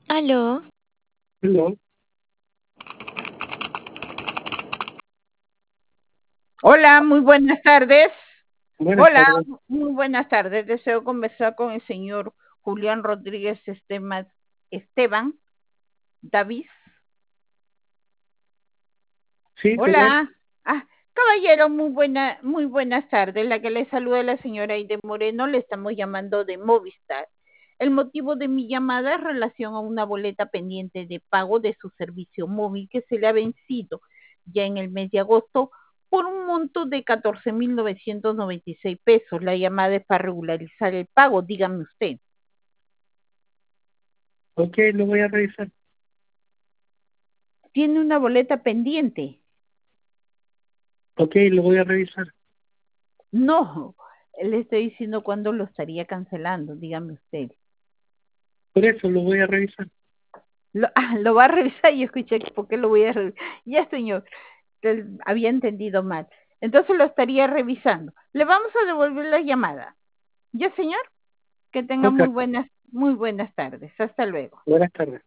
Aló, No, Hola, muy buenas tardes. buenas Hola, tardes. muy buenas tardes. Deseo conversar con el señor Julián Rodríguez Esteban Davis. Sí, correcto. Hola. Caballero, muy buenas tardes. La que le saluda la señora Aide Moreno, le estamos llamando de Movistar. El motivo de mi llamada es relación a una boleta pendiente de pago de su servicio móvil que se le ha vencido ya en el mes de agosto por un monto de 14.996 pesos. La llamada es para regularizar el pago, dígame usted. Ok, lo voy a revisar. ¿Tiene una boleta pendiente? Ok, lo voy a revisar. No, le estoy diciendo cuándo lo estaría cancelando, dígame usted. Por eso lo voy a revisar. Lo va a revisar y yo escuché, ¿por qué lo voy a revisar? Ya, señor, había entendido mal. Entonces lo estaría revisando. Le vamos a devolver la llamada. Ya, señor, que tenga Ok, muy buenas tardes. Hasta luego. buenas tardes.